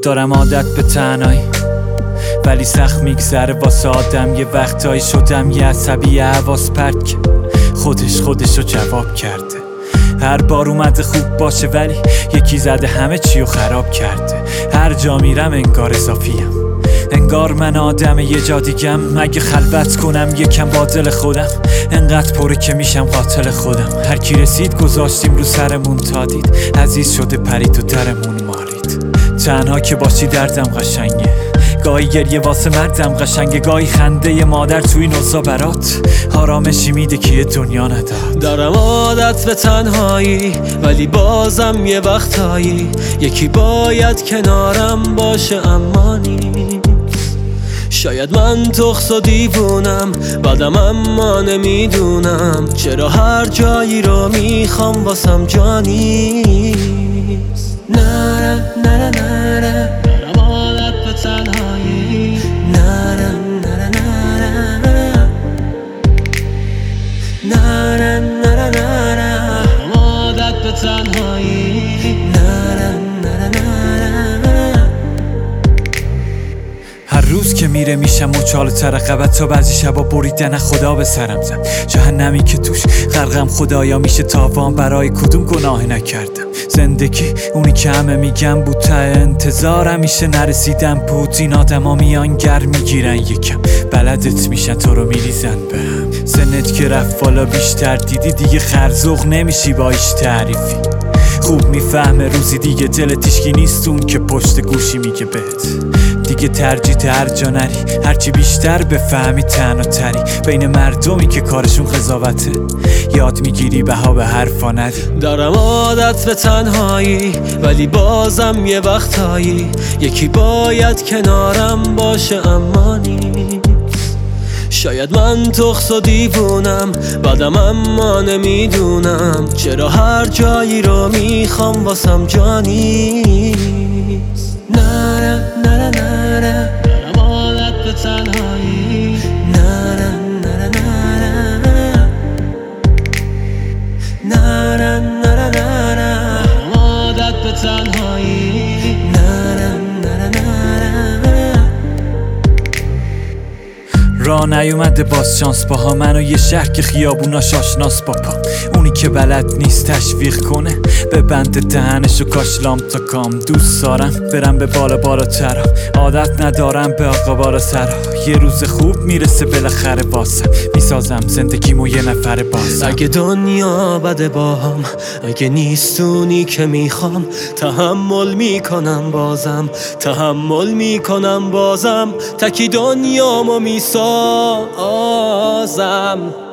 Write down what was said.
دارم عادت به تنهایی، ولی سخت میگذره واسه آدم. یه وقتایی شدم یه عصبی حواس پرت که خودشو جواب کرده. هر بار اومده خوب باشه ولی یکی زده همه چیو خراب کرده. هر جا میرم انگار اضافیم، انگار من آدم یه جا دیگم. مگه خلوت کنم یکم با دل خودم؟ انقدر پره که میشم قاتل خودم. هر کی رسید گذاشتیم رو سرمون تا دید عزیز شده پرید و درمون مالید. تنها که باشی دردم قشنگه، گاهی گریه واسه مردم قشنگه، گاهی خنده ی مادر توی نوزا برات آرامشی میده که یه دنیا نداد. دارم عادت به تنهایی ولی بازم یه وقتایی یکی باید کنارم باشه اما نیست. شاید من تخص و دیوونم بعدم اما نمیدونم چرا هر جایی رو میخوام واسم جا نیست. نره نره نره دارم عادت به تنهایی، نره نره نره نره نره نره دارم عادت به تنهایی، نره نره نره. هر روز که میره میشم مچاله تر رقبت تا بعضی شبا بریدن خدا به سرم زد. جهنمی که توش غرقم خدایا میشه تاوان برای کدوم گناه نکردم. زندگی اونی که همه میگم بود ته انتظارم میشه نرسیدم بود. این آدم ها میان گر میگیرن یکم بلدت میشن تو رو میریزن به هم. سنت که رفت بالا بیشتر دیدی دیگه خرزوق نمیشی با ایش تعریفی. خوب میفهمه روزی دیگه دل تیشکی نیست اون که پشت گوشی میگه بهت دیگه ترجیح هر جا نری. هرچی بیشتر بفهمی تنها تری بین مردمی که کارشون قضاوته یاد میگیری بها به حرفا ندی. دارم عادت به تنهایی ولی بازم یه وقتایی یکی باید کنارم باشه اما نیست. شاید من تخص و دیوونم بعدم اما نمیدونم چرا هر جایی رو میخوام واسم جا نیست. نره نره نره دارم عادت به تنهایی، نره نره نره نره نره نره دارم عادت به تنهایی، نره نره نره. راه نیومده باز شانس باها منو یه شهر که خیابوناش آشناس با پا. اونی که بلد نیست تشویق کنه به بند دهنشو کاشلام تا کام. دوست دارم برم به بالا بالاتر، عادت ندارم به آقا بالا سرا. یه روز خوب میرسه بالاخره بازم میسازم زندگیمو یه نفر بازم. اگه دنیا بده باهم، اگه نیستونی که میخوام تحمل میکنم بازم، تحمل میکنم بازم، تکی دنیامو میسازم.